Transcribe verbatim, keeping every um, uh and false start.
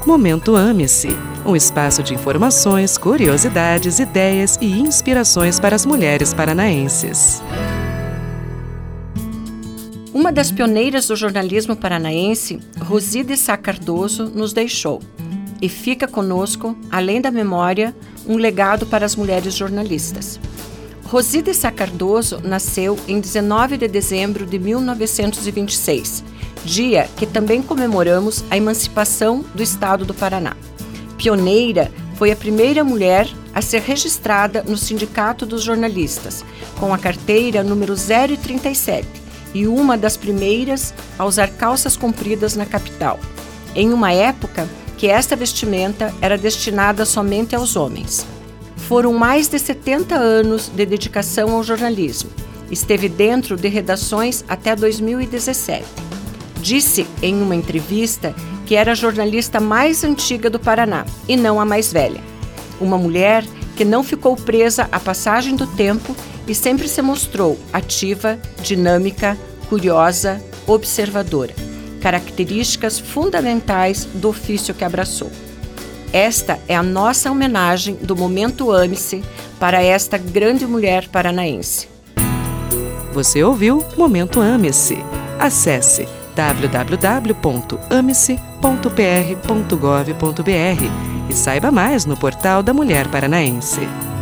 Momento Ame-se, um espaço de informações, curiosidades, ideias e inspirações para as mulheres paranaenses. Uma das pioneiras do jornalismo paranaense, Rosi de Sá Cardoso, nos deixou. E fica conosco, além da memória, um legado para as mulheres jornalistas. Rosi de Sá Cardoso nasceu em dezenove de dezembro de mil novecentos e vinte e seis, dia que também comemoramos a emancipação do estado do Paraná. Pioneira, foi a primeira mulher a ser registrada no Sindicato dos Jornalistas, com a carteira número zero trinta e sete, e uma das primeiras a usar calças compridas na capital, em uma época que esta vestimenta era destinada somente aos homens. Foram mais de setenta anos de dedicação ao jornalismo. Esteve dentro de redações até dois mil e dezessete. Disse em uma entrevista que era a jornalista mais antiga do Paraná e não a mais velha. Uma mulher que não ficou presa à passagem do tempo e sempre se mostrou ativa, dinâmica, curiosa, observadora. Características fundamentais do ofício que abraçou. Esta é a nossa homenagem do Momento Ame-se para esta grande mulher paranaense. Você ouviu Momento Ame-se. Acesse w w w ponto ame-se ponto p r ponto gov ponto b r e saiba mais no portal da Mulher Paranaense.